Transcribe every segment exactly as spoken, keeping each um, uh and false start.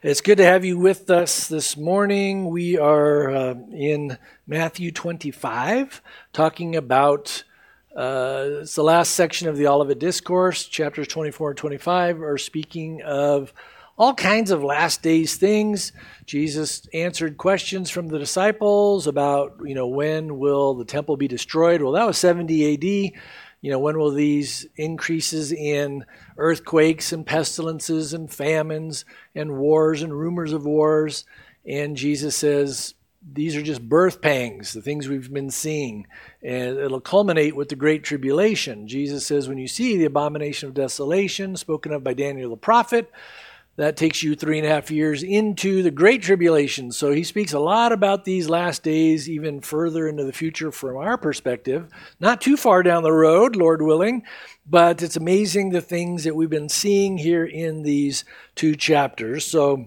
It's good to have you with us this morning. We are uh, in Matthew twenty-five, talking about, uh, it's the last section of the Olivet Discourse. Chapters twenty-four and twenty-five are speaking of all kinds of last days things. Jesus answered questions from the disciples about, you know, when will the temple be destroyed? Well, that was seventy A D. You know, when will these increases in earthquakes and pestilences and famines and wars and rumors of wars? And Jesus says, these are just birth pangs, the things we've been seeing. And it'll culminate with the Great Tribulation. Jesus says, when you see the abomination of desolation spoken of by Daniel the prophet, that takes you three and a half years into the Great Tribulation. So he speaks a lot about these last days, even further into the future from our perspective. Not too far down the road, Lord willing, but it's amazing the things that we've been seeing here in these two chapters. So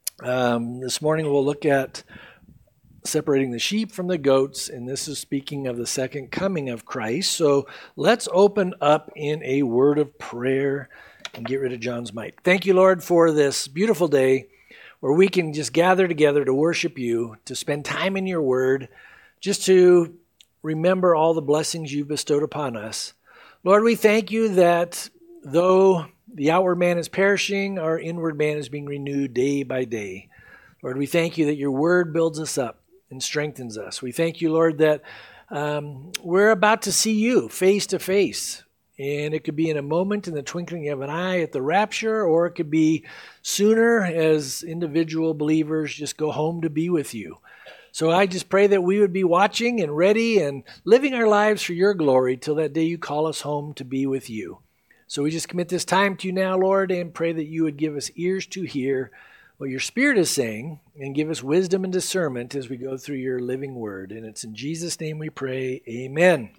um, this morning we'll look at separating the sheep from the goats, and this is speaking of the second coming of Christ. So let's open up in a word of prayer and get rid of John's mic. Thank you, Lord, for this beautiful day where we can just gather together to worship you, to spend time in your word, just to remember all the blessings you've bestowed upon us. Lord, we thank you that though the outward man is perishing, our inward man is being renewed day by day. Lord, we thank you that your word builds us up and strengthens us. We thank you, Lord, that um, we're about to see you face to face. And it could be in a moment, in the twinkling of an eye at the rapture, or it could be sooner as individual believers just go home to be with you. So I just pray that we would be watching and ready and living our lives for your glory till that day you call us home to be with you. So we just commit this time to you now, Lord, and pray that you would give us ears to hear what your Spirit is saying and give us wisdom and discernment as we go through your living word. And it's in Jesus' name we pray, amen.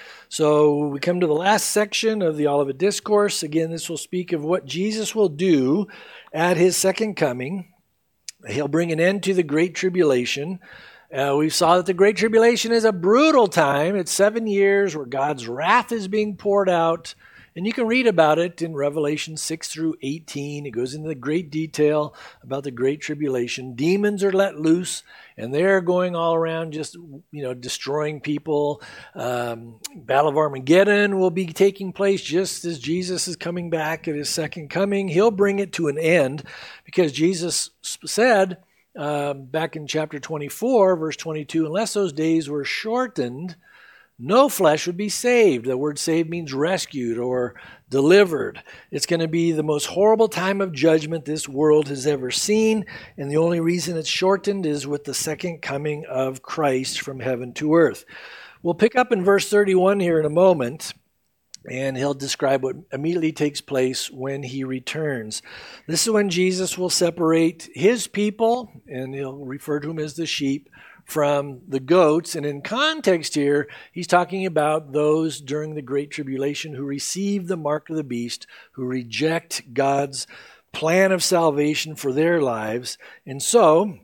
So we come to the last section of the Olivet Discourse. Again, this will speak of what Jesus will do at his second coming. He'll bring an end to the Great Tribulation. Uh, we saw that the Great Tribulation is a brutal time. It's seven years where God's wrath is being poured out. And you can read about it in Revelation six through eighteen. It goes into great detail about the Great Tribulation. Demons are let loose, and they're going all around just, you know, destroying people. Um, Battle of Armageddon will be taking place just as Jesus is coming back at his second coming. He'll bring it to an end because Jesus said uh, back in chapter twenty-four, verse twenty-two, unless those days were shortened, no flesh would be saved. The word saved means rescued or delivered. It's going to be the most horrible time of judgment this world has ever seen, and the only reason it's shortened is with the second coming of Christ from heaven to earth. We'll pick up in verse thirty-one here in a moment, and he'll describe what immediately takes place when he returns. This is when Jesus will separate his people, and he'll refer to them as the sheep, from the goats. And in context here, he's talking about those during the Great Tribulation who receive the mark of the beast, who reject God's plan of salvation for their lives. And so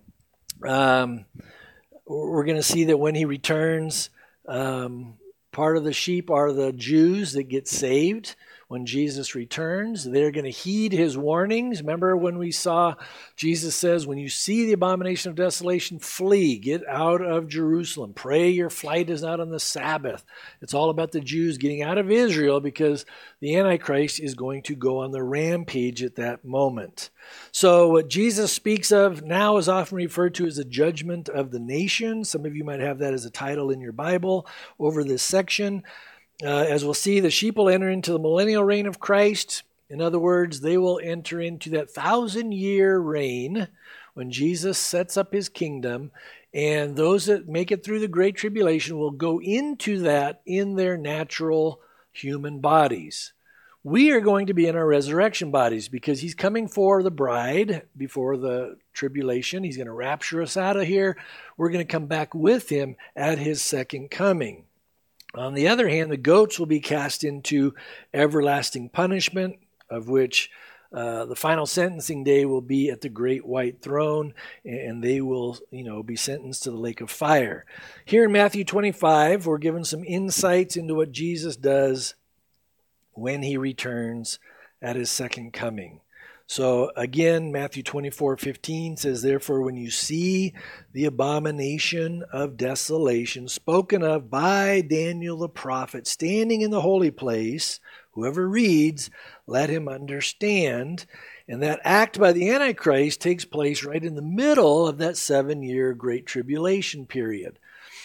um, we're going to see that when he returns, um, part of the sheep are the Jews that get saved. When Jesus returns, they're going to heed his warnings. Remember when we saw Jesus says, when you see the abomination of desolation, flee, get out of Jerusalem. Pray your flight is not on the Sabbath. It's all about the Jews getting out of Israel because the Antichrist is going to go on the rampage at that moment. So what Jesus speaks of now is often referred to as the judgment of the nation. Some of you might have that as a title in your Bible over this section. Uh, as we'll see, the sheep will enter into the millennial reign of Christ. In other words, they will enter into that thousand-year reign when Jesus sets up his kingdom, and those that make it through the Great Tribulation will go into that in their natural human bodies. We are going to be in our resurrection bodies because he's coming for the bride before the tribulation. He's going to rapture us out of here. We're going to come back with him at his second coming. On the other hand, the goats will be cast into everlasting punishment, of which uh, the final sentencing day will be at the great white throne, and they will, you know, be sentenced to the lake of fire. Here in Matthew twenty-five, we're given some insights into what Jesus does when he returns at his second coming. So again, Matthew twenty-four fifteen says, therefore, when you see the abomination of desolation spoken of by Daniel the prophet standing in the holy place, whoever reads, let him understand. And that act by the Antichrist takes place right in the middle of that seven-year Great Tribulation period.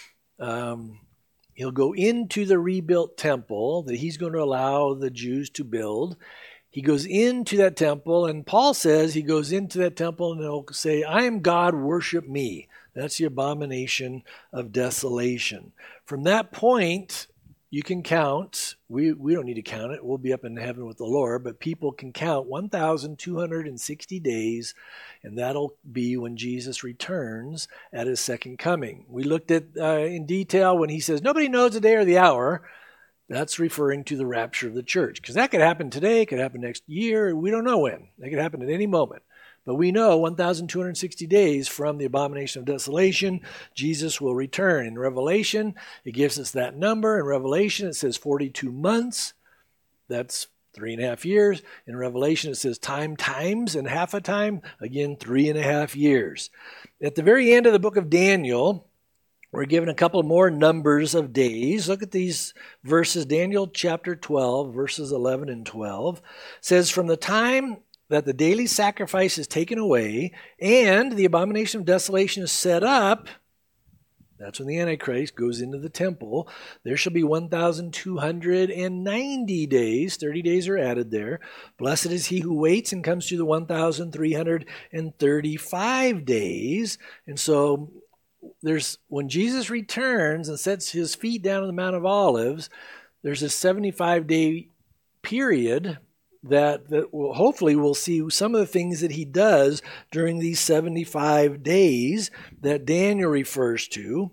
Um, he'll go into the rebuilt temple that he's going to allow the Jews to build. He goes into that temple, and Paul says he goes into that temple and he'll say, I am God, worship me. That's the abomination of desolation. From that point, you can count, we, we don't need to count it, we'll be up in heaven with the Lord, but people can count one thousand two hundred sixty days, and that'll be when Jesus returns at his second coming. We looked at uh, in detail when he says, nobody knows the day or the hour. That's referring to the rapture of the church, because that could happen today, it could happen next year, we don't know when. That could happen at any moment. But we know one thousand two hundred sixty days from the abomination of desolation, Jesus will return. In Revelation, it gives us that number. In Revelation, it says forty-two months. That's three and a half years. In Revelation, it says time times and half a time. Again, three and a half years. At the very end of the book of Daniel, we're given a couple more numbers of days. Look at these verses. Daniel chapter twelve, verses eleven and twelve, says, from the time that the daily sacrifice is taken away and the abomination of desolation is set up, that's when the Antichrist goes into the temple, there shall be one thousand two hundred ninety days. thirty days are added there. Blessed is he who waits and comes to the one thousand three hundred thirty-five days. And so there's when Jesus returns and sets his feet down on the Mount of Olives, there's a seventy-five day period that, that will, hopefully we'll see some of the things that he does during these seventy-five days that Daniel refers to.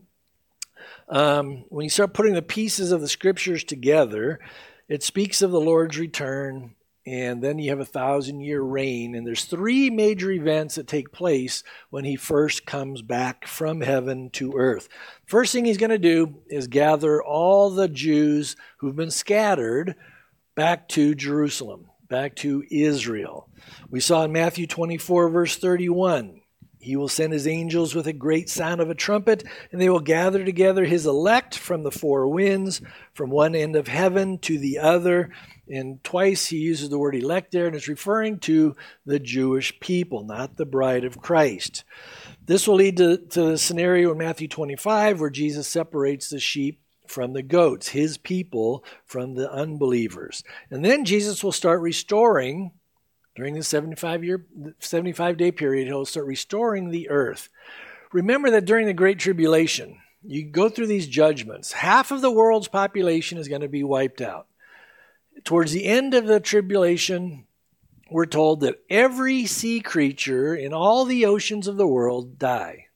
Um, when you start putting the pieces of the scriptures together, it speaks of the Lord's return, and then you have a thousand-year reign. And there's three major events that take place when he first comes back from heaven to earth. First thing he's going to do is gather all the Jews who've been scattered back to Jerusalem, back to Israel. We saw in Matthew twenty-four, verse thirty-one, he will send his angels with a great sound of a trumpet, and they will gather together his elect from the four winds, from one end of heaven to the other. And twice he uses the word elect there, and it's referring to the Jewish people, not the bride of Christ. This will lead to, to the scenario in Matthew twenty-five where Jesus separates the sheep from the goats, his people from the unbelievers. And then Jesus will start restoring, during the seventy-five year, seventy-five day period, he'll start restoring the earth. Remember that during the Great Tribulation, you go through these judgments. Half of the world's population is going to be wiped out. Towards the end of the tribulation, we're told that every sea creature in all the oceans of the world die.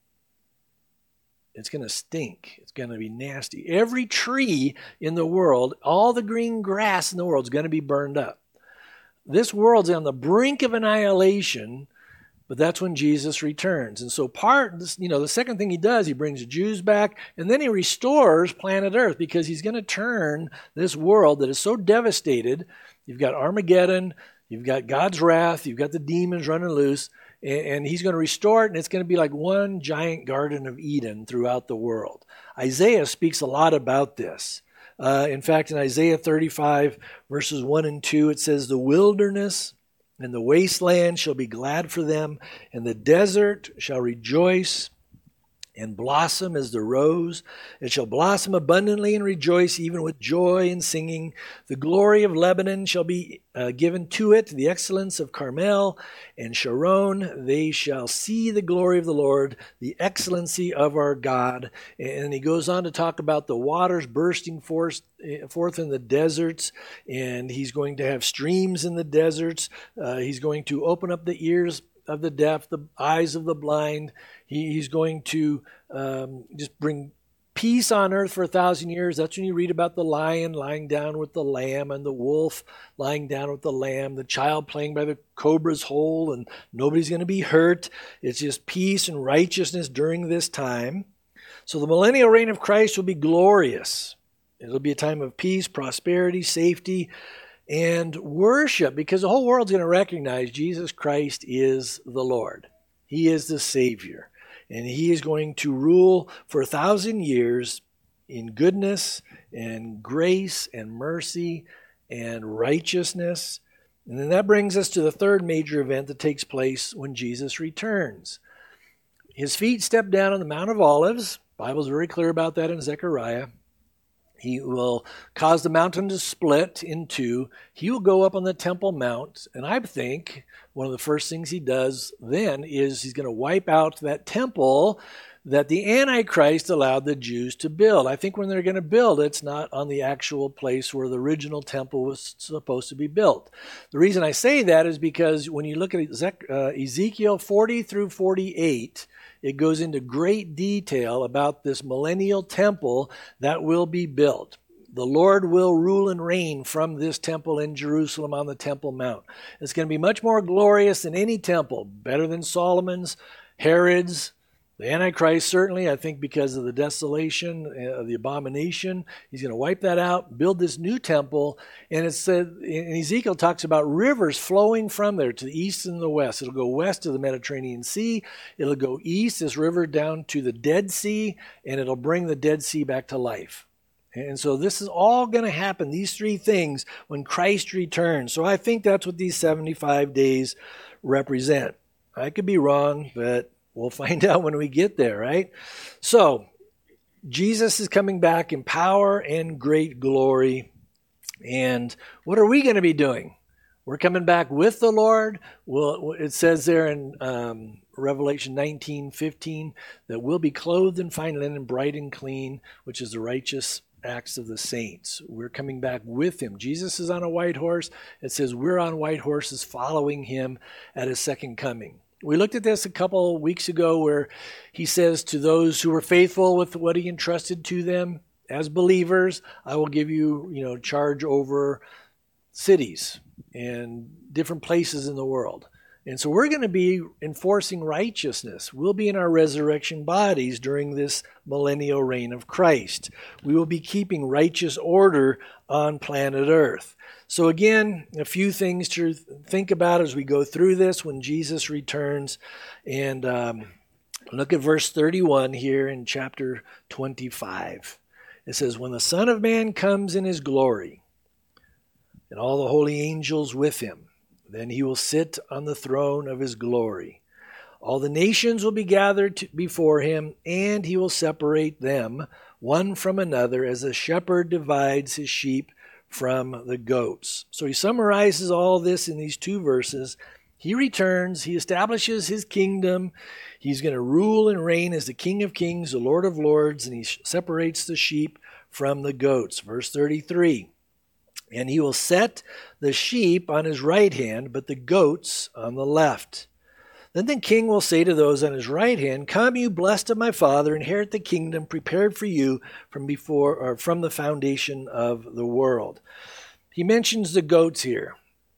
It's going to stink. It's going to be nasty. Every tree in the world, all the green grass in the world is going to be burned up. This world's on the brink of annihilation, but that's when Jesus returns. And so part, you know, the second thing he does, he brings the Jews back, and then he restores planet Earth because he's going to turn this world that is so devastated. You've got Armageddon, you've got God's wrath, you've got the demons running loose, and he's going to restore it, and it's going to be like one giant Garden of Eden throughout the world. Isaiah speaks a lot about this. Uh, in fact, in Isaiah thirty-five, verses one and two, it says, the wilderness and the wasteland shall be glad for them, and the desert shall rejoice and blossom as the rose. It shall blossom abundantly and rejoice even with joy and singing. The glory of Lebanon shall be uh, given to it, the excellence of Carmel and Sharon. They shall see the glory of the Lord, the excellency of our God. And he goes on to talk about the waters bursting forth, forth in the deserts, and he's going to have streams in the deserts. Uh, he's going to open up the ears of the deaf, the eyes of the blind. He, he's going to um, just bring peace on earth for a thousand years. That's when you read about the lion lying down with the lamb and the wolf lying down with the lamb, the child playing by the cobra's hole, and nobody's going to be hurt. It's just peace and righteousness during this time. So the millennial reign of Christ will be glorious. It'll be a time of peace, prosperity, safety. and worship, because the whole world's going to recognize Jesus Christ is the Lord. He is the Savior, and he is going to rule for a thousand years in goodness and grace and mercy and righteousness. And then that brings us to the third major event that takes place when Jesus returns. His feet step down on the Mount of Olives. The Bible's very clear about that in Zechariah. He will cause the mountain to split in two. He will go up on the Temple Mount, and I think one of the first things he does then is he's going to wipe out that temple that the Antichrist allowed the Jews to build. I think when they're going to build, it's not on the actual place where the original temple was supposed to be built. The reason I say that is because when you look at Ezekiel forty through forty-eight, it goes into great detail about this millennial temple that will be built. The Lord will rule and reign from this temple in Jerusalem on the Temple Mount. It's going to be much more glorious than any temple, better than Solomon's, Herod's, the Antichrist, certainly, I think because of the desolation, of uh, the abomination. He's going to wipe that out, build this new temple. And it said, and Ezekiel talks about rivers flowing from there to the east and the west. It'll go west to the Mediterranean Sea. It'll go east, this river, down to the Dead Sea, and it'll bring the Dead Sea back to life. And so this is all going to happen, these three things, when Christ returns. So I think that's what these seventy-five days represent. I could be wrong, but we'll find out when we get there, right? So, Jesus is coming back in power and great glory. And what are we going to be doing? We're coming back with the Lord. Well, it says there in um, Revelation nineteen fifteen that we'll be clothed in fine linen, bright and clean, which is the righteous acts of the saints. We're coming back with him. Jesus is on a white horse. It says we're on white horses following him at his second coming. We looked at this a couple of weeks ago where he says to those who were faithful with what he entrusted to them as believers, I will give you, you know, charge over cities and different places in the world. And so we're going to be enforcing righteousness. We'll be in our resurrection bodies during this millennial reign of Christ. We will be keeping righteous order on planet Earth. So again, a few things to think about as we go through this when Jesus returns. And um, look at verse thirty-one here in chapter twenty-five. It says, when the Son of Man comes in his glory, and all the holy angels with him, then he will sit on the throne of his glory. All the nations will be gathered to, before him, and he will separate them one from another as a shepherd divides his sheep from the goats. So he summarizes all this in these two verses. He returns, he establishes his kingdom. He's going to rule and reign as the King of Kings, the Lord of Lords, and he separates the sheep from the goats. Verse thirty-three. And he will set the sheep on his right hand, but the goats on the left. Then the king will say to those on his right hand, come, you blessed of my Father, inherit the kingdom prepared for you from before or from the foundation of the world. He mentions the goats here.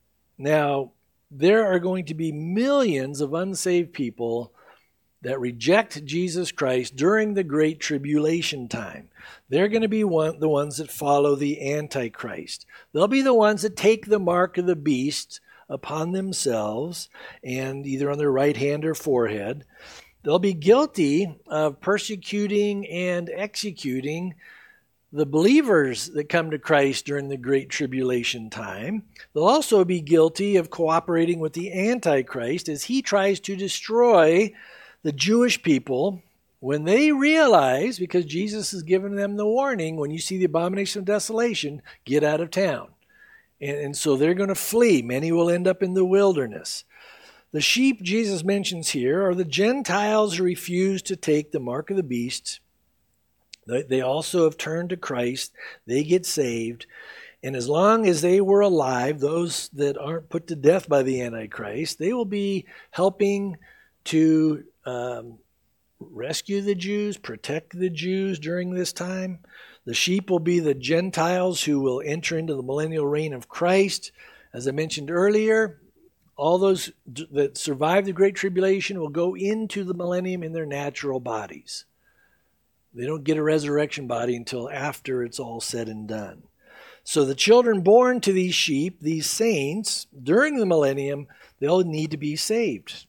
Now, there are going to be millions of unsaved people that reject Jesus Christ during the Great Tribulation time. They're going to be one, the ones that follow the Antichrist. They'll be the ones that take the mark of the beast upon themselves and either on their right hand or forehead. They'll be guilty of persecuting and executing the believers that come to Christ during the Great Tribulation time. They'll also be guilty of cooperating with the Antichrist as he tries to destroy the Jewish people when they realize, because Jesus has given them the warning, when you see the abomination of desolation, get out of town. And, and so they're going to flee. Many will end up in the wilderness. The sheep Jesus mentions here are the Gentiles who refuse to take the mark of the beast. They, they also have turned to Christ. They get saved. And as long as they were alive, those that aren't put to death by the Antichrist, they will be helping to um, rescue the Jews, protect the Jews during this time. The sheep will be the Gentiles who will enter into the millennial reign of Christ. As I mentioned earlier, all those that survive the Great Tribulation will go into the millennium in their natural bodies. They don't get a resurrection body until after it's all said and done. So the children born to these sheep, these saints, during the millennium, they'll need to be saved.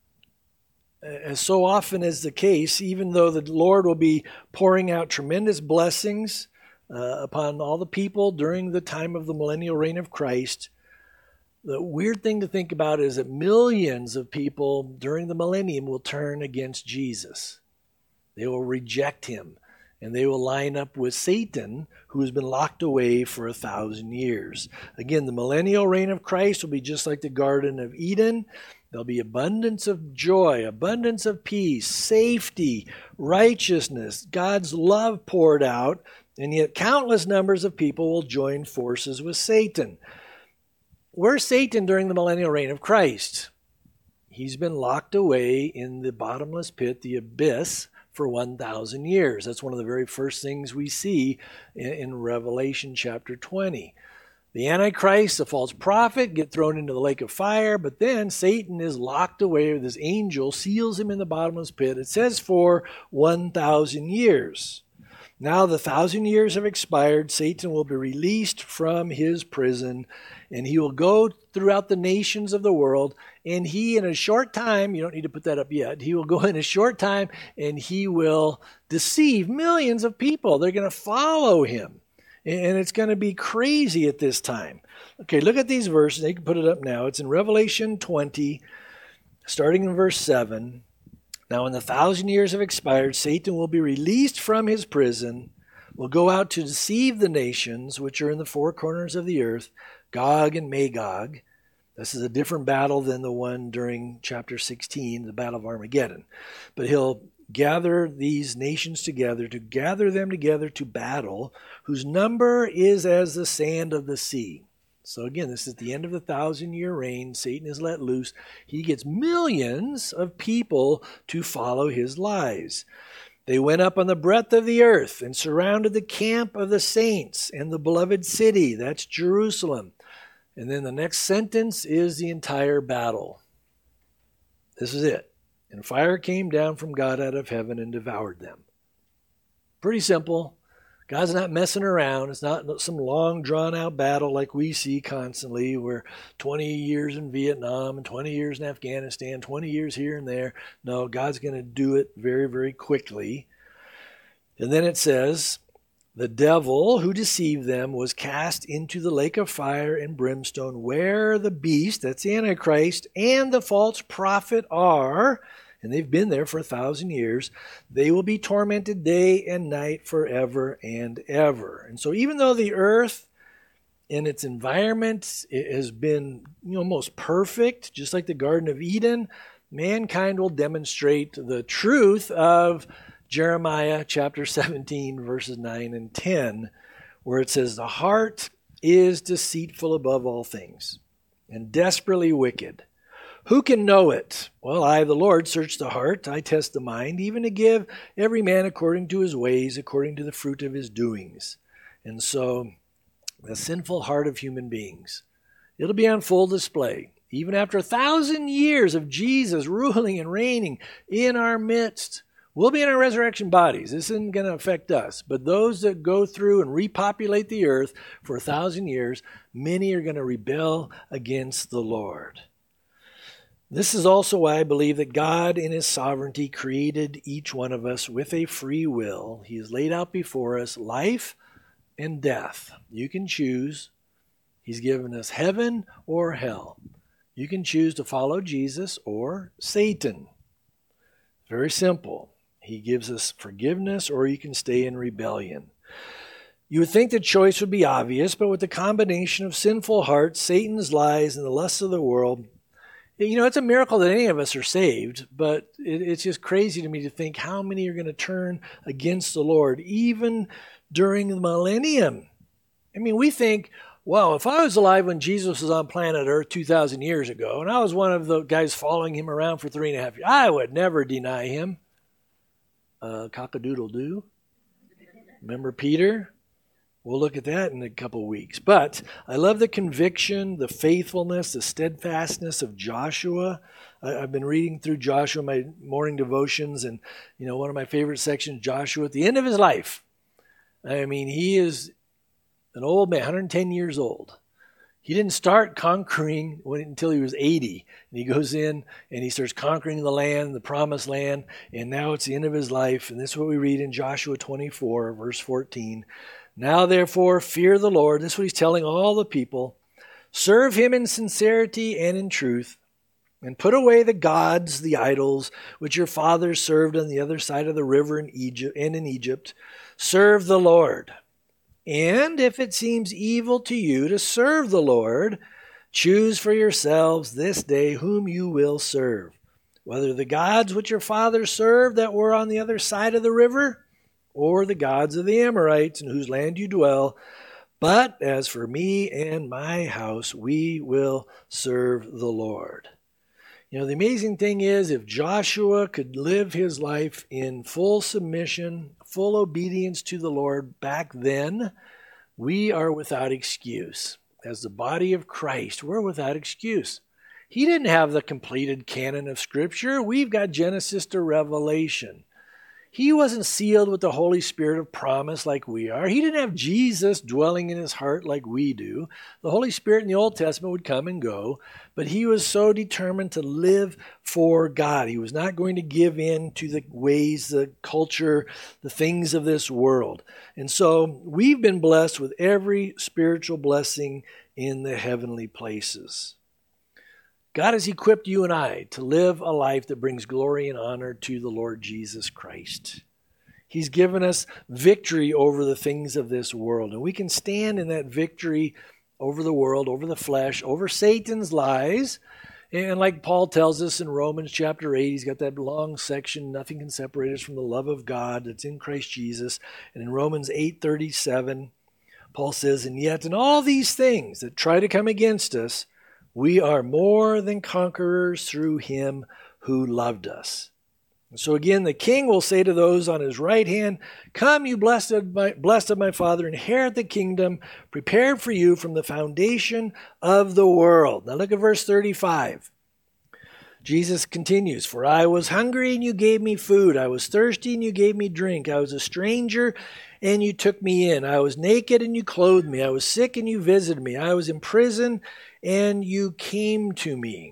As so often is the case, even though the Lord will be pouring out tremendous blessings uh, upon all the people during the time of the millennial reign of Christ, the weird thing to think about is that millions of people during the millennium will turn against Jesus. They will reject him, and they will line up with Satan, who has been locked away for a thousand years. Again, the millennial reign of Christ will be just like the Garden of Eden. There'll be abundance of joy, abundance of peace, safety, righteousness, God's love poured out, and yet countless numbers of people will join forces with Satan. Where's Satan during the millennial reign of Christ? He's been locked away in the bottomless pit, the abyss, for one thousand years. That's one of the very first things we see in, in Revelation chapter twenty. The Antichrist, the false prophet, get thrown into the lake of fire, but then Satan is locked away with his angel, seals him in the bottomless pit. It says for one thousand years. Now the thousand years have expired. Satan will be released from his prison, and he will go throughout the nations of the world, and he, in a short time, you don't need to put that up yet, he will go in a short time, and he will deceive millions of people. They're going to follow him, and it's going to be crazy at this time. Okay, look at these verses. They can put it up now. It's in Revelation twenty, starting in verse seven. Now, when the thousand years have expired, Satan will be released from his prison, will go out to deceive the nations which are in the four corners of the earth, Gog and Magog. This is a different battle than the one during chapter sixteen, the Battle of Armageddon. But he'll gather these nations together, to gather them together to battle, whose number is as the sand of the sea. So again, this is the end of the thousand-year reign. Satan is let loose. He gets millions of people to follow his lies. They went up on the breadth of the earth and surrounded the camp of the saints and the beloved city. That's Jerusalem. And then the next sentence is the entire battle. This is it. And fire came down from God out of heaven and devoured them. Pretty simple. God's not messing around. It's not some long, drawn-out battle like we see constantly, where twenty years in Vietnam and twenty years in Afghanistan, twenty years here and there. No, God's going to do it very, very quickly. And then it says, the devil who deceived them was cast into the lake of fire and brimstone, where the beast, that's the Antichrist, and the false prophet are, and they've been there for a thousand years. They will be tormented day and night forever and ever. And so even though the earth and its environment has been, you know, almost perfect, just like the Garden of Eden, mankind will demonstrate the truth of Jeremiah chapter seventeen, verses nine and ten, where it says, the heart is deceitful above all things and desperately wicked. Who can know it? Well, I, the Lord, search the heart. I test the mind, even to give every man according to his ways, according to the fruit of his doings. And so, the sinful heart of human beings, it'll be on full display. Even after a thousand years of Jesus ruling and reigning in our midst, we'll be in our resurrection bodies. This isn't going to affect us. But those that go through and repopulate the earth for a thousand years, many are going to rebel against the Lord. This is also why I believe that God in his sovereignty created each one of us with a free will. He has laid out before us life and death. You can choose. He's given us heaven or hell. You can choose to follow Jesus or Satan. Very simple. He gives us forgiveness, or you can stay in rebellion. You would think the choice would be obvious, but with the combination of sinful hearts, Satan's lies, and the lusts of the world, you know, it's a miracle that any of us are saved, but it, it's just crazy to me to think how many are going to turn against the Lord, even during the millennium. I mean, we think, well, if I was alive when Jesus was on planet Earth two thousand years ago, and I was one of the guys following him around for three and a half years, I would never deny him. Uh, cock-a-doodle-doo. Remember Peter? We'll look at that in a couple weeks. But I love the conviction, the faithfulness, the steadfastness of Joshua. I, I've been reading through Joshua, my morning devotions, and you know, one of my favorite sections, Joshua, at the end of his life. I mean, he is an old man, one hundred ten years old. He didn't start conquering when, until he was eighty. And he goes in and he starts conquering the land, the promised land, and now it's the end of his life. And this is what we read in Joshua twenty-four, verse fourteen. Now therefore fear the Lord. This is what he's telling all the people. Serve him in sincerity and in truth, and put away the gods, the idols, which your fathers served on the other side of the river in Egypt and in Egypt. Serve the Lord. And if it seems evil to you to serve the Lord, choose for yourselves this day whom you will serve, whether the gods which your fathers served that were on the other side of the river, or the gods of the Amorites in whose land you dwell. But as for me and my house, we will serve the Lord. You know, the amazing thing is, if Joshua could live his life in full submission, full obedience to the Lord back then, we are without excuse. As the body of Christ, we're without excuse. He didn't have the completed canon of Scripture. We've got Genesis to Revelation. He wasn't sealed with the Holy Spirit of promise like we are. He didn't have Jesus dwelling in his heart like we do. The Holy Spirit in the Old Testament would come and go, but he was so determined to live for God. He was not going to give in to the ways, the culture, the things of this world. And so we've been blessed with every spiritual blessing in the heavenly places. God has equipped you and I to live a life that brings glory and honor to the Lord Jesus Christ. He's given us victory over the things of this world, and we can stand in that victory over the world, over the flesh, over Satan's lies. And like Paul tells us in Romans chapter eight, he's got that long section, nothing can separate us from the love of God that's in Christ Jesus. And in Romans eight thirty-seven, Paul says, and yet in all these things that try to come against us, we are more than conquerors through him who loved us. And so again, the king will say to those on his right hand, come, you blessed of, my, blessed of my Father, inherit the kingdom prepared for you from the foundation of the world. Now look at verse thirty-five. Jesus continues, for I was hungry and you gave me food. I was thirsty and you gave me drink. I was a stranger and you took me in. I was naked and you clothed me. I was sick and you visited me. I was in prison and you came to me.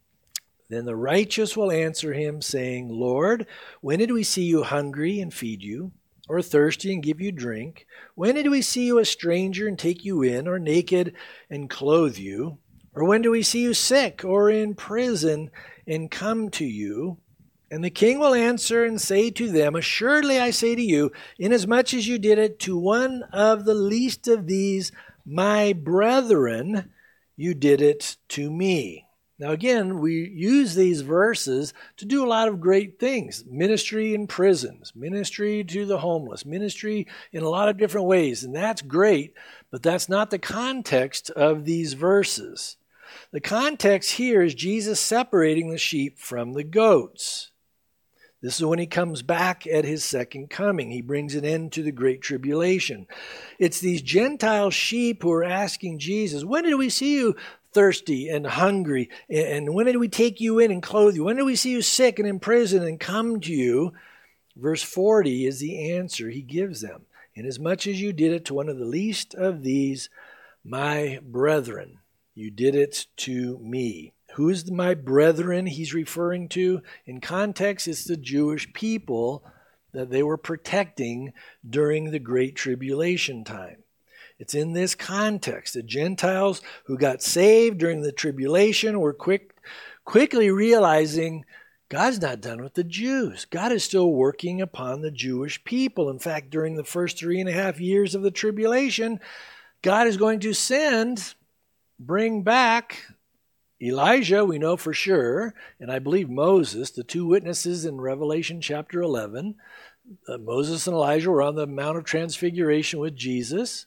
Then the righteous will answer him, saying, Lord, when did we see you hungry and feed you, or thirsty and give you drink? When did we see you a stranger and take you in, or naked and clothe you? Or when do we see you sick or in prison and come to you? And the king will answer and say to them, assuredly I say to you, inasmuch as you did it to one of the least of these, my brethren, you did it to me. Now again, we use these verses to do a lot of great things. Ministry in prisons, ministry to the homeless, ministry in a lot of different ways. And that's great, but that's not the context of these verses. The context here is Jesus separating the sheep from the goats. This is when he comes back at his second coming. He brings an end to the great tribulation. It's these Gentile sheep who are asking Jesus, when did we see you thirsty and hungry? And when did we take you in and clothe you? When did we see you sick and in prison and come to you? Verse forty is the answer he gives them. Inasmuch as you did it to one of the least of these, my brethren, you did it to me. Who is my brethren he's referring to? In context, it's the Jewish people that they were protecting during the Great Tribulation time. It's in this context. The Gentiles who got saved during the tribulation were quick, quickly realizing God's not done with the Jews. God is still working upon the Jewish people. In fact, during the first three and a half years of the tribulation, God is going to send, bring back Elijah, we know for sure, and I believe Moses, the two witnesses in Revelation chapter eleven. Uh, Moses and Elijah were on the Mount of Transfiguration with Jesus.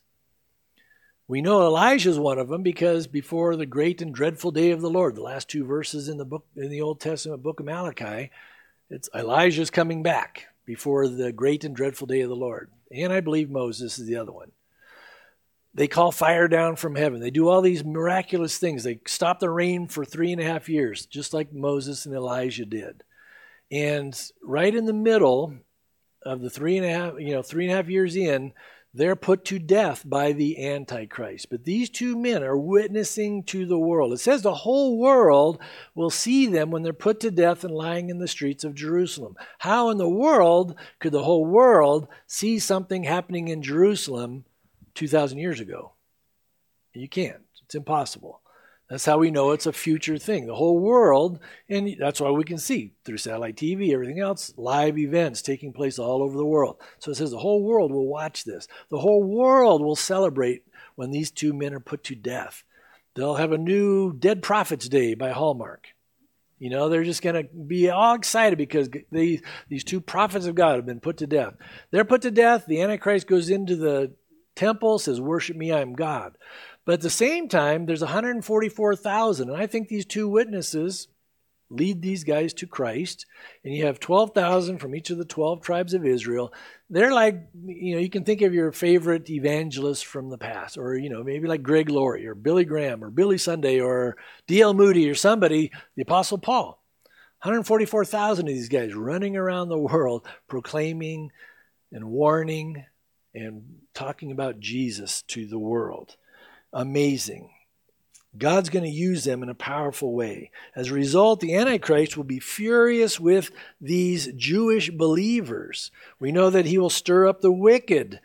We know Elijah is one of them because before the great and dreadful day of the Lord, the last two verses in the book in the Old Testament book of Malachi, it's Elijah's coming back before the great and dreadful day of the Lord. And I believe Moses is the other one. They call fire down from heaven. They do all these miraculous things. They stop the rain for three and a half years, just like Moses and Elijah did. And right in the middle of the three and a half, you know, three and a half years in, they're put to death by the Antichrist. But these two men are witnessing to the world. It says the whole world will see them when they're put to death and lying in the streets of Jerusalem. How in the world could the whole world see something happening in Jerusalem two thousand years ago? You can't. It's impossible. That's how we know it's a future thing. The whole world, and that's why we can see through satellite T V, everything else, live events taking place all over the world. So it says the whole world will watch this. The whole world will celebrate when these two men are put to death. They'll have a new Dead Prophets Day by Hallmark. You know, they're just going to be all excited because they, these two prophets of God have been put to death. They're put to death. The Antichrist goes into the temple, says, "Worship me, I am God." But at the same time, there's one hundred forty-four thousand. And I think these two witnesses lead these guys to Christ. And you have twelve thousand from each of the twelve tribes of Israel. They're like, you know, you can think of your favorite evangelists from the past. Or, you know, maybe like Greg Laurie or Billy Graham or Billy Sunday or D L Moody or somebody, the Apostle Paul. one hundred forty-four thousand of these guys running around the world proclaiming and warning and talking about Jesus to the world. Amazing. God's going to use them in a powerful way. As a result, the Antichrist will be furious with these Jewish believers. We know that he will stir up the wicked,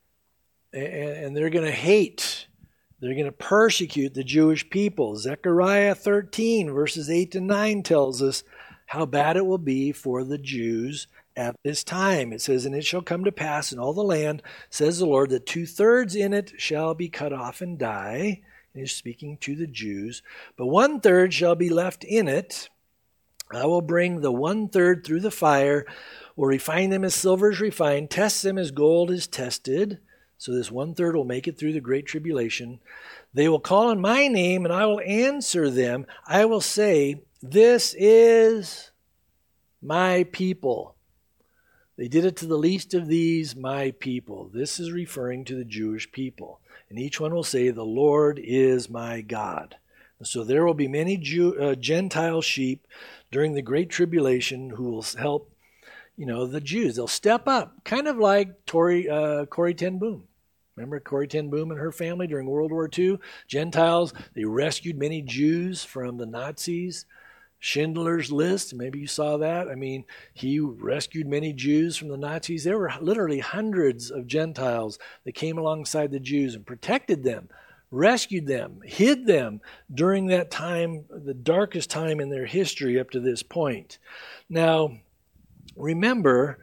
and they're going to hate. They're going to persecute the Jewish people. Zechariah thirteen, verses eight to nine tells us how bad it will be for the Jews at this time. It says, "And it shall come to pass in all the land, says the Lord, that two-thirds in it shall be cut off and die." And he's speaking to the Jews. "But one-third shall be left in it. I will bring the one-third through the fire, will refine them as silver is refined, test them as gold is tested." So this one-third will make it through the great tribulation. "They will call on my name, and I will answer them. I will say, 'This is my people.' They did it to the least of these, my people." This is referring to the Jewish people. "And each one will say, 'The Lord is my God.'" And so there will be many Jew, uh, Gentile sheep during the Great Tribulation who will help, you know, the Jews. They'll step up, kind of like Tori, uh, Corrie ten Boom. Remember Corrie ten Boom and her family during World War Two? Gentiles, they rescued many Jews from the Nazis. Schindler's List, maybe you saw that. I mean, he rescued many Jews from the Nazis. There were literally hundreds of Gentiles that came alongside the Jews and protected them, rescued them, hid them during that time, the darkest time in their history up to this point. Now, remember,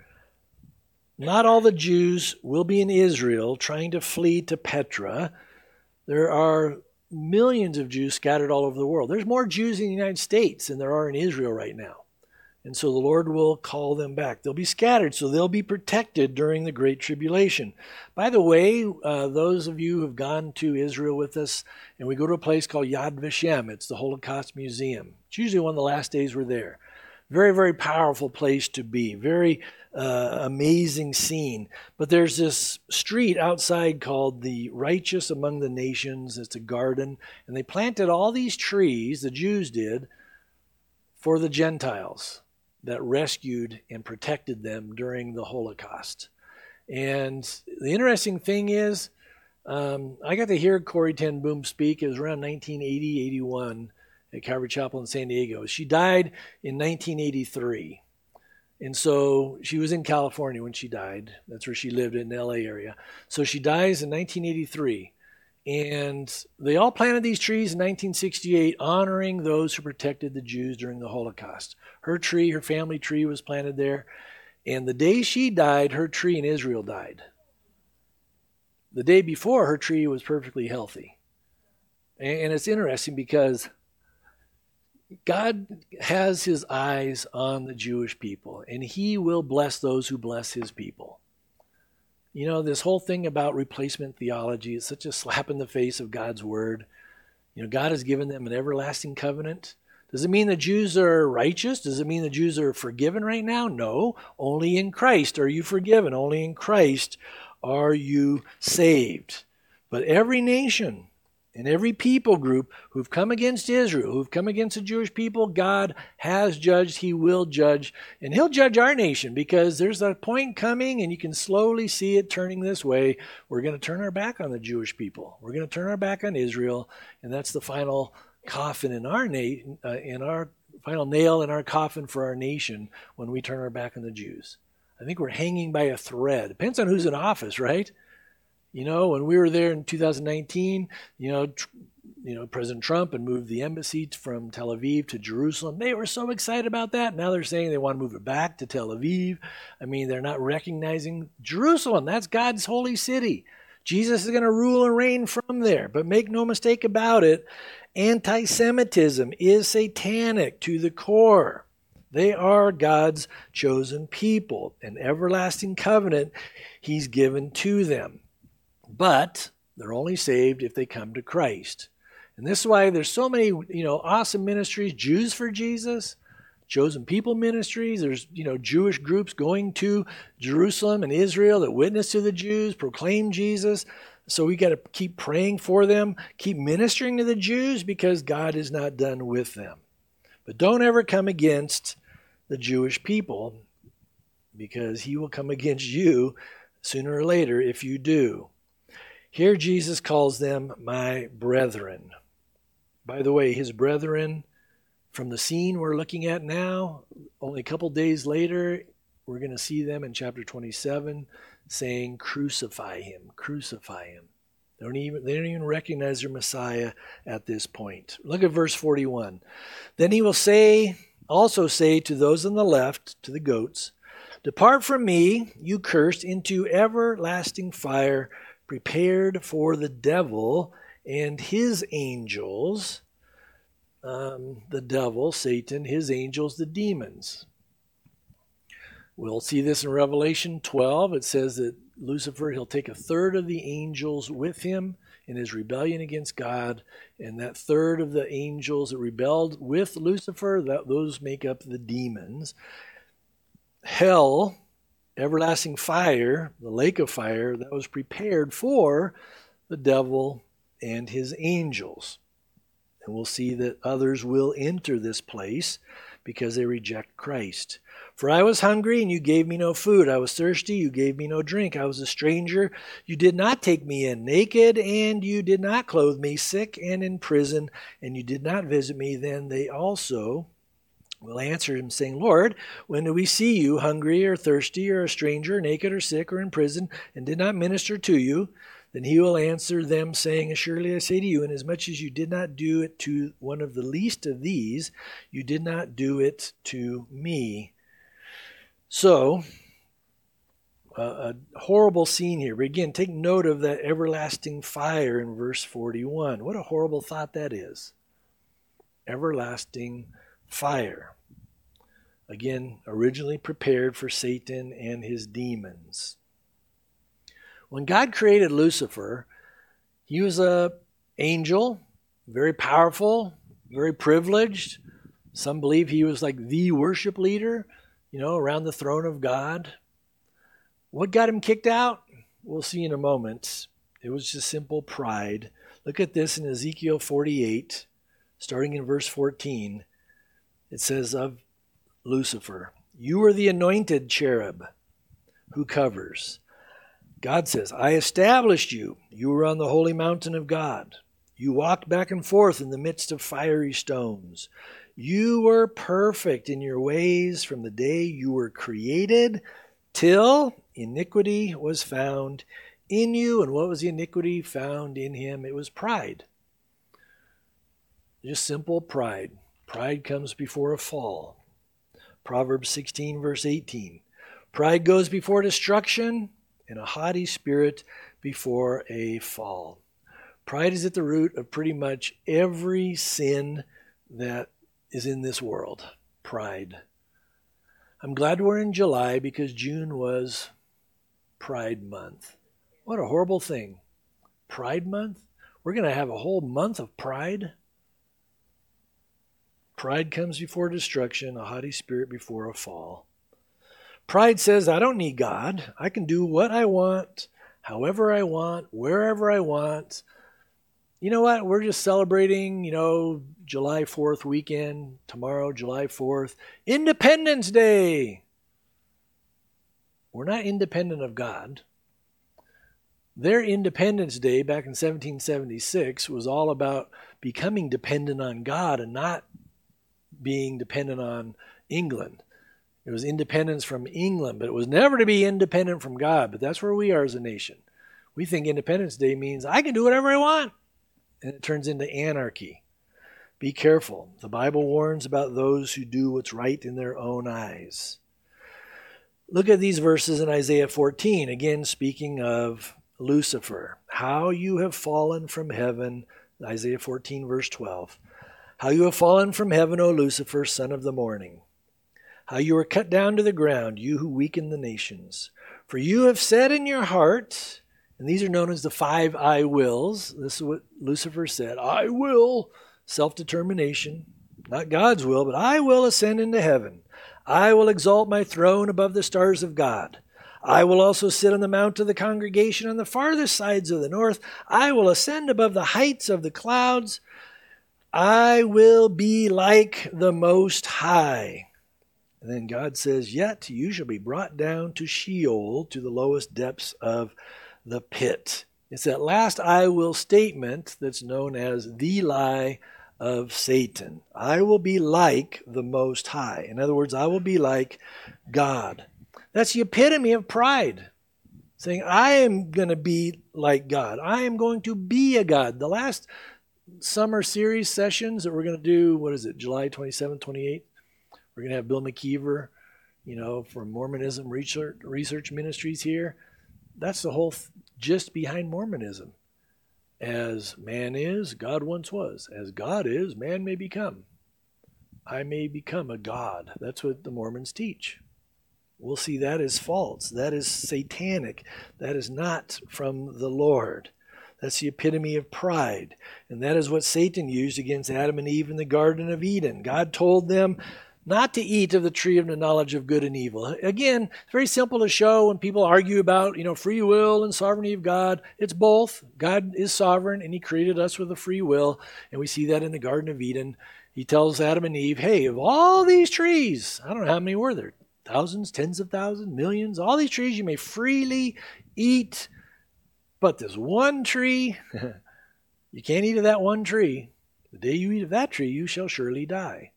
not all the Jews will be in Israel trying to flee to Petra. There are millions of Jews scattered all over the world. There's more Jews in the United States than there are in Israel right now. And so the Lord will call them back. They'll be scattered, so they'll be protected during the Great Tribulation. By the way, uh, those of you who have gone to Israel with us, and we go to a place called Yad Vashem, it's the Holocaust Museum. It's usually one of the last days we're there. Very, very powerful place to be. Very uh, amazing scene. But there's this street outside called the Righteous Among the Nations. It's a garden. And they planted all these trees, the Jews did, for the Gentiles that rescued and protected them during the Holocaust. And the interesting thing is, um, I got to hear Corrie ten Boom speak. It was around nineteen eighty, eighty-one. At Calvary Chapel in San Diego. She died in nineteen eighty-three. And so she was in California when she died. That's where she lived in the L A area. So she dies in nineteen eighty-three. And they all planted these trees in nineteen sixty-eight, honoring those who protected the Jews during the Holocaust. Her tree, her family tree was planted there. And the day she died, her tree in Israel died. The day before, her tree was perfectly healthy. And it's interesting because God has his eyes on the Jewish people, and he will bless those who bless his people. You know, this whole thing about replacement theology is such a slap in the face of God's word. You know, God has given them an everlasting covenant. Does it mean the Jews are righteous? Does it mean the Jews are forgiven right now? No. Only in Christ are you forgiven. Only in Christ are you saved. But every nation, And every people group who've come against Israel, who've come against the Jewish people, God has judged, he will judge, and he'll judge our nation because there's a point coming and you can slowly see it turning this way. We're going to turn our back on the Jewish people. We're going to turn our back on Israel, and that's the final coffin in our na- uh, in our final nail in our coffin for our nation when we turn our back on the Jews. I think we're hanging by a thread. Depends on who's in office, right? You know, when we were there in two thousand nineteen, you know, tr- you know, President Trump had moved the embassy from Tel Aviv to Jerusalem. They were so excited about that. Now they're saying they want to move it back to Tel Aviv. I mean, they're not recognizing Jerusalem. That's God's holy city. Jesus is going to rule and reign from there. But make no mistake about it, anti-Semitism is satanic to the core. They are God's chosen people, an everlasting covenant he's given to them. But they're only saved if they come to Christ. And this is why there's so many, you know, awesome ministries, Jews for Jesus, chosen people ministries. There's, you know, Jewish groups going to Jerusalem and Israel that witness to the Jews, proclaim Jesus. So we got to keep praying for them, keep ministering to the Jews because God is not done with them. But don't ever come against the Jewish people because he will come against you sooner or later if you do. Here Jesus calls them my brethren. By the way, his brethren from the scene we're looking at now, only a couple days later, we're going to see them in chapter twenty-seven saying, crucify him, crucify him. They don't even, they don't even recognize their Messiah at this point. Look at verse forty-one. Then he will say, also say to those on the left, to the goats, depart from me, you cursed, into everlasting fire, prepared for the devil and his angels. Um, the devil, Satan, his angels, the demons. We'll see this in Revelation twelve. It says that Lucifer, he'll take a third of the angels with him in his rebellion against God. And that third of the angels that rebelled with Lucifer, that those make up the demons. Hell, everlasting fire, the lake of fire, that was prepared for the devil and his angels. And we'll see that others will enter this place because they reject Christ. For I was hungry, and you gave me no food. I was thirsty, you gave me no drink. I was a stranger, you did not take me in. Naked, and you did not clothe me. Sick and in prison, and you did not visit me. Then they also will answer him, saying, Lord, when did we see you hungry or thirsty or a stranger, naked or sick or in prison, and did not minister to you? Then he will answer them, saying, Assuredly I say to you, inasmuch as you did not do it to one of the least of these, you did not do it to me. So, uh, a horrible scene here. But again, take note of that everlasting fire in verse forty-one. What a horrible thought that is. Everlasting fire. Again, originally prepared for Satan and his demons. When God created Lucifer, he was an angel, very powerful, very privileged. Some believe he was like the worship leader, you know, around the throne of God. What got him kicked out? We'll see in a moment. It was just simple pride. Look at this in Ezekiel forty-eight, starting in verse fourteen. It says of Lucifer, you are the anointed cherub who covers. God says, I established you. You were on the holy mountain of God. You walked back and forth in the midst of fiery stones. You were perfect in your ways from the day you were created till iniquity was found in you. And what was the iniquity found in him? It was pride. Just simple pride. Pride comes before a fall. Proverbs sixteen, verse eighteen. Pride goes before destruction, and a haughty spirit before a fall. Pride is at the root of pretty much every sin that is in this world. Pride. I'm glad we're in July because June was Pride Month. What a horrible thing. Pride Month? We're going to have a whole month of pride? Pride comes before destruction, a haughty spirit before a fall. Pride says, I don't need God. I can do what I want, however I want, wherever I want. you know what, we're just celebrating, you know, July fourth weekend, tomorrow, July fourth, Independence Day. We're not independent of God. Their Independence Day back in seventeen seventy-six was all about becoming dependent on God and not being dependent on England. It was independence from England, but it was never to be independent from God. But that's where we are as a nation. We think Independence Day means I can do whatever I want. And it turns into anarchy. Be careful. The Bible warns about those who do what's right in their own eyes. Look at these verses in Isaiah fourteen, again speaking of Lucifer. How you have fallen from heaven, Isaiah fourteen, verse twelve. How you have fallen from heaven, O Lucifer, son of the morning. How you are cut down to the ground, you who weaken the nations. For you have said in your heart, and these are known as the five I wills. This is what Lucifer said. I will, self-determination, not God's will, but I will ascend into heaven. I will exalt my throne above the stars of God. I will also sit on the mount of the congregation on the farthest sides of the north. I will ascend above the heights of the clouds. I will be like the Most High. And then God says, yet you shall be brought down to Sheol, to the lowest depths of the pit. It's that last I will statement that's known as the lie of Satan. I will be like the Most High. In other words, I will be like God. That's the epitome of pride. Saying, I am going to be like God. I am going to be a God. The last summer series sessions that we're going to do, what is it, July twenty-seventh, twenty-eighth? We're going to have Bill McKeever, you know, from Mormonism Research, Research Ministries here. That's the whole th- gist behind Mormonism. As man is, God once was. As God is, man may become. I may become a God. That's what the Mormons teach. We'll see that as false. That is satanic. That is not from the Lord. That's the epitome of pride. And that is what Satan used against Adam and Eve in the Garden of Eden. God told them not to eat of the tree of the knowledge of good and evil. Again, it's very simple to show when people argue about, you know, free will and sovereignty of God. It's both. God is sovereign and he created us with a free will. And we see that in the Garden of Eden. He tells Adam and Eve, hey, of all these trees, I don't know how many were there, thousands, tens of thousands, millions, all these trees you may freely eat. But this one tree, you can't eat of that one tree. The day you eat of that tree, you shall surely die.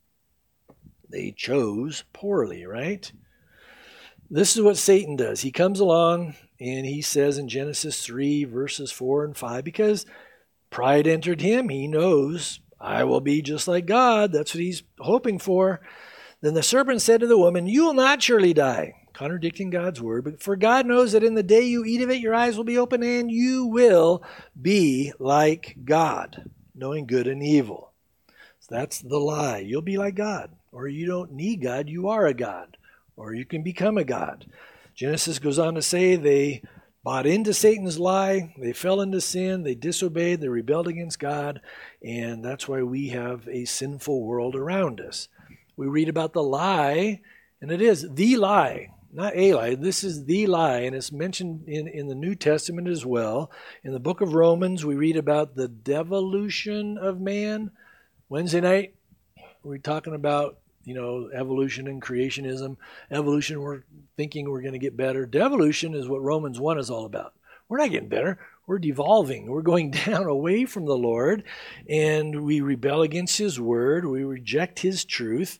They chose poorly, right? This is what Satan does. He comes along and he says in Genesis three, verses four and five, because pride entered him, he knows, I will be just like God. That's what he's hoping for. Then the serpent said to the woman, you will not surely die, contradicting God's word. But for God knows that in the day you eat of it, your eyes will be open and you will be like God, knowing good and evil. So that's the lie. You'll be like God. Or you don't need God, you are a God. Or you can become a God. Genesis goes on to say they bought into Satan's lie, they fell into sin, they disobeyed, they rebelled against God, and that's why we have a sinful world around us. We read about the lie, and it is the lie, not a lie. This is the lie, and it's mentioned in, in the New Testament as well. In the book of Romans, we read about the devolution of man. Wednesday night, we're talking about, you know, evolution and creationism. Evolution, we're thinking we're going to get better. Devolution is what Romans one is all about. We're not getting better. We're devolving. We're going down away from the Lord, and we rebel against his word. We reject his truth.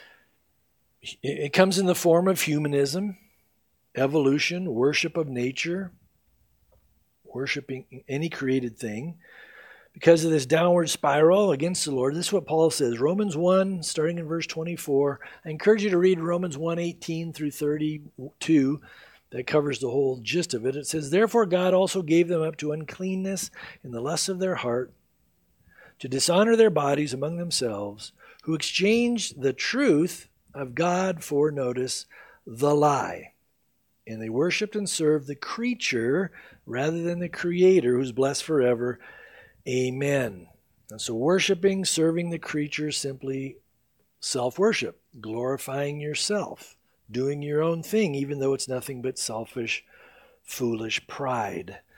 It comes in the form of humanism, evolution, worship of nature, worshiping any created thing. Because of this downward spiral against the Lord, this is what Paul says. Romans one, starting in verse twenty-four. I encourage you to read Romans one, eighteen through thirty-two. That covers the whole gist of it. It says, therefore God also gave them up to uncleanness in the lusts of their heart, to dishonor their bodies among themselves, who exchanged the truth of God for, notice, the lie. And they worshipped and served the creature rather than the Creator, who's blessed forever. Amen. And so worshiping, serving the creature is simply self-worship, glorifying yourself, doing your own thing, even though it's nothing but selfish, foolish pride.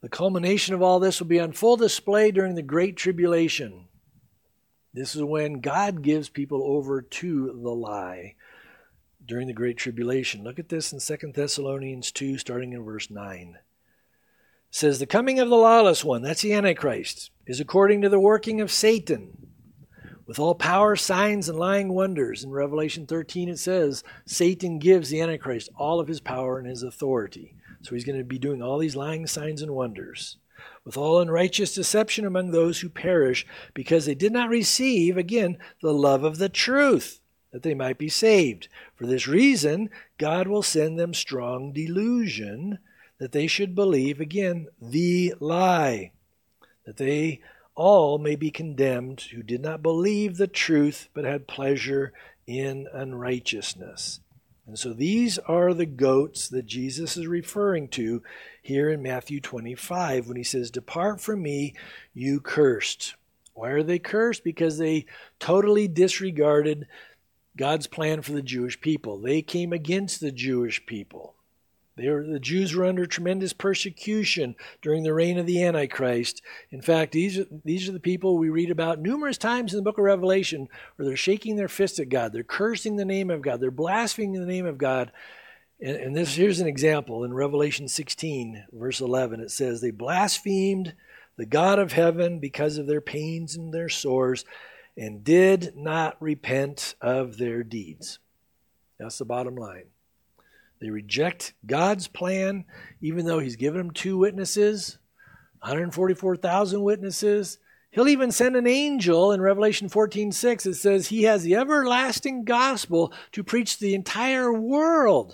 The culmination of all this will be on full display during the Great Tribulation. This is when God gives people over to the lie during the Great Tribulation. Look at this in Second Thessalonians two, starting in verse nine. It says, the coming of the lawless one, that's the Antichrist, is according to the working of Satan, with all power, signs, and lying wonders. In Revelation thirteen it says, Satan gives the Antichrist all of his power and his authority. So he's going to be doing all these lying signs and wonders. With all unrighteous deception among those who perish, because they did not receive, again, the love of the truth, that they might be saved. For this reason, God will send them strong delusion, that they should believe, again, the lie, that they all may be condemned who did not believe the truth, but had pleasure in unrighteousness. And so these are the goats that Jesus is referring to here in Matthew twenty-five when he says, depart from me, you cursed. Why are they cursed? Because they totally disregarded God's plan for the Jewish people. They came against the Jewish people. They were, the Jews were under tremendous persecution during the reign of the Antichrist. In fact, these are, these are the people we read about numerous times in the book of Revelation where they're shaking their fists at God. They're cursing the name of God. They're blaspheming the name of God. And, and this here's an example. In Revelation sixteen, verse eleven, it says, they blasphemed the God of heaven because of their pains and their sores, and did not repent of their deeds. That's the bottom line. They reject God's plan, even though he's given them two witnesses, one hundred forty-four thousand witnesses. He'll even send an angel in Revelation fourteen six. It says he has the everlasting gospel to preach to the entire world.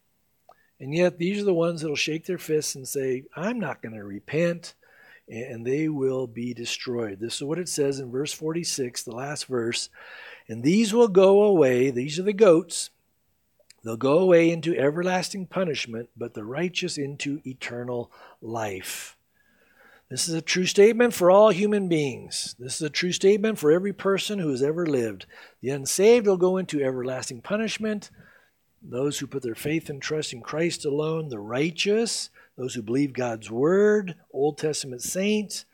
And yet these are the ones that will shake their fists and say, I'm not going to repent, and they will be destroyed. This is what it says in verse forty-six, the last verse. And these will go away, these are the goats, they'll go away into everlasting punishment, but the righteous into eternal life. This is a true statement for all human beings. This is a true statement for every person who has ever lived. The unsaved will go into everlasting punishment. Those who put their faith and trust in Christ alone, the righteous, those who believe God's word, Old Testament saints,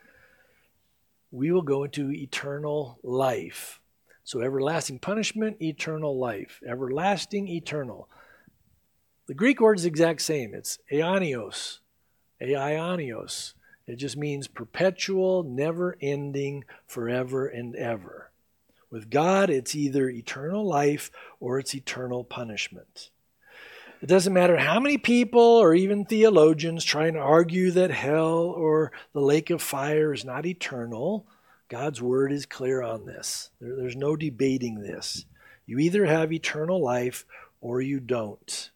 we will go into eternal life. So everlasting punishment, eternal life. Everlasting, eternal. The Greek word is the exact same. It's aionios. Aionios. It just means perpetual, never-ending, forever and ever. With God, it's either eternal life or it's eternal punishment. It doesn't matter how many people or even theologians try to argue that hell or the lake of fire is not eternal. God's word is clear on this. There, there's no debating this. You either have eternal life or you don't.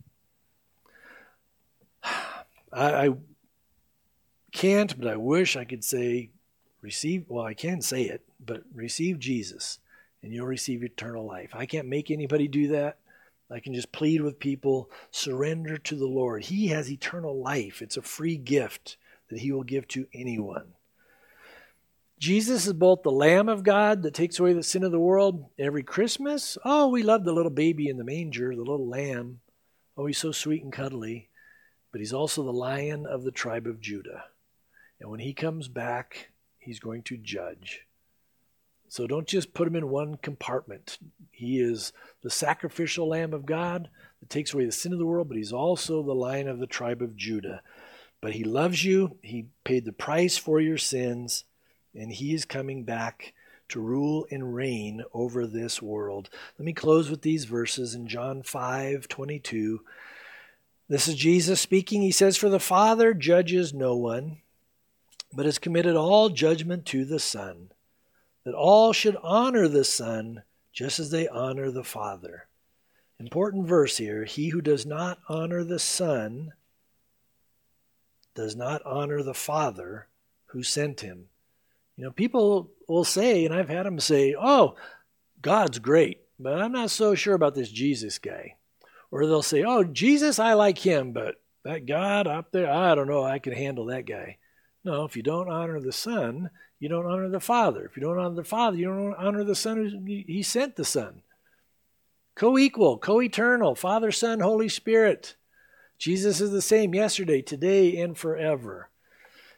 I, I can't, but I wish I could say, receive, well, I can say it, but receive Jesus and you'll receive eternal life. I can't make anybody do that. I can just plead with people, surrender to the Lord. He has eternal life. It's a free gift that he will give to anyone. Jesus is both the Lamb of God that takes away the sin of the world. Every Christmas, oh, we love the little baby in the manger, the little lamb. Oh, he's so sweet and cuddly. But he's also the Lion of the tribe of Judah. And when he comes back, he's going to judge. So don't just put him in one compartment. He is the sacrificial Lamb of God that takes away the sin of the world, but he's also the Lion of the tribe of Judah. But he loves you. He paid the price for your sins. And he is coming back to rule and reign over this world. Let me close with these verses in John five twenty-two. This is Jesus speaking. He says, for the Father judges no one, but has committed all judgment to the Son, that all should honor the Son just as they honor the Father. Important verse here. He who does not honor the Son does not honor the Father who sent him. You know, people will say, and I've had them say, oh, God's great, but I'm not so sure about this Jesus guy. Or they'll say, oh, Jesus, I like him, but that God up there, I don't know, I can handle that guy. No, if you don't honor the Son, you don't honor the Father. If you don't honor the Father, you don't honor the Son who he sent the Son. Co-equal, co-eternal, Father, Son, Holy Spirit. Jesus is the same yesterday, today, and forever.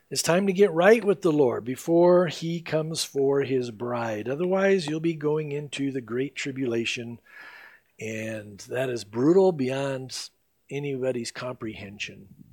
It's time to get right with the Lord before he comes for his bride. Otherwise, you'll be going into the great tribulation, and that is brutal beyond anybody's comprehension.